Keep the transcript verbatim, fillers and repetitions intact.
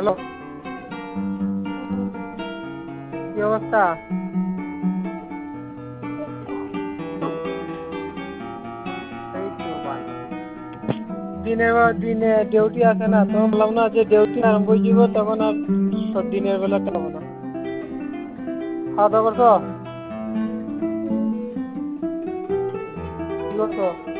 Hello, কি অবস্থা? এই তো ভালো। দিনের বেলা দিনে ডিউটি আছে না, তো বললাম না যে ডিউটি আরম্ভ হয়ে যাব, তখন আর তোর দিনের বেলা খাবো না। খাওয়া দাওয়া করছো? কি করছো?